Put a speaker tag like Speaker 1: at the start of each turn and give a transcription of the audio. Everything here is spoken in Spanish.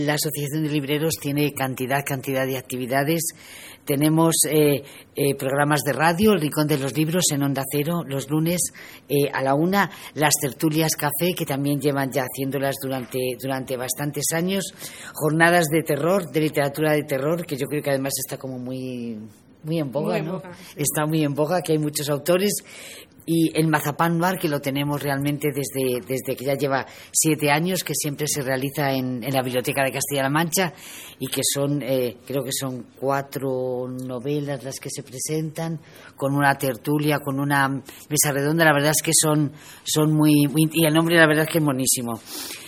Speaker 1: La Asociación de Libreros tiene cantidad de actividades. Tenemos programas de radio, El Rincón de los Libros en Onda Cero, los lunes a la 1, las tertulias café, que también llevan ya haciéndolas durante bastantes años, jornadas de terror, de literatura de terror, que yo creo que además está como muy en boga, ¿no? Está muy en boga, que hay muchos autores. Y el Mazapán Noir, que lo tenemos realmente desde que ya lleva 7 años, que siempre se realiza en la Biblioteca de Castilla-La Mancha, y que son, creo que son 4 novelas las que se presentan, con una tertulia, con una mesa redonda. La verdad es que son muy, y el nombre la verdad es que es monísimo.